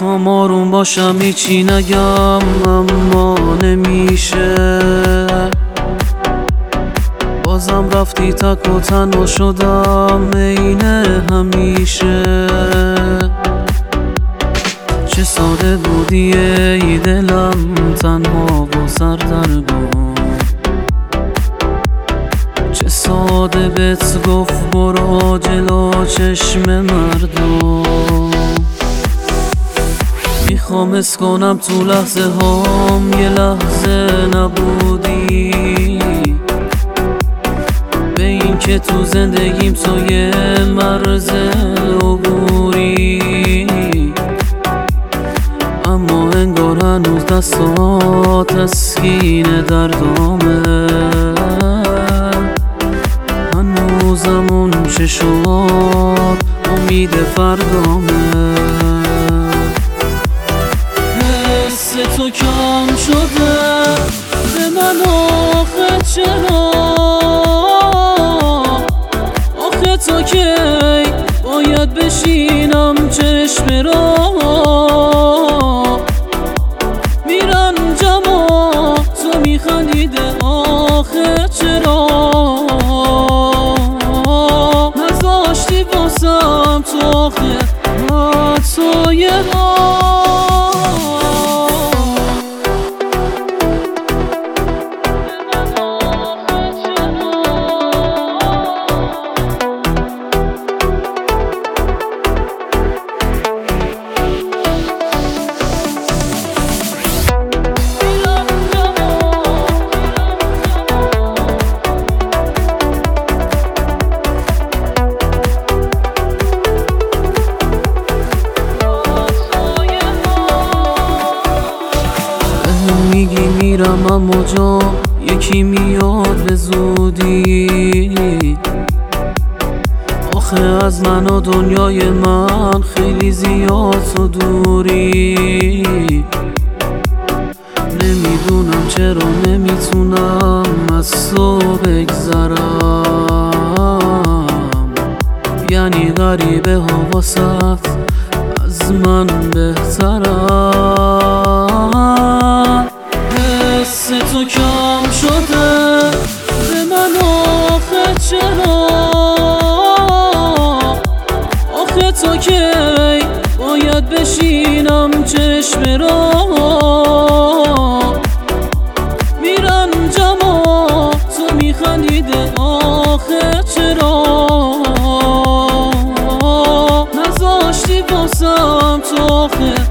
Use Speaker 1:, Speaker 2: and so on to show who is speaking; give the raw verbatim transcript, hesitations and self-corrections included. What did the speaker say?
Speaker 1: میخوام آروم باشم هیچی نگم اما نمیشه، بازم رفتی تک و تنها شدم عین همیشه. چه ساده بودی ای دلم تنها و سردرگم، چه ساده بهت گفت برو جلو چشم مردم. میخوام حس کنم تو لحظه هام یه لحظه نبودی، به این که تو زندگیم تو یه مرز عبوری، اما انگار هنوز دستات تسکین دردامه، هنوزم اون چشمات امید فردامه. حس تو کم شده به من آخه چرا، آخه تو کی باید بشینم چشم را میرنجم و تو میخندیده آخه چرا، نذاشتی واسم تو آخه حتی یه میگی میرم اما جا یکی میاد به زودی، آخه از من و دنیای من خیلی زیاد تو دوری. نمیدونم چرا نمیتونم از تو بگذرم، یعنی غریبه ها واسط از من بهترم. حس تو کم شده به من آخه چرا، آخه تو کی باید بشینم چشم را میرنجم و تو میخندیده آخه چرا، نذاشتی واسم تو آخه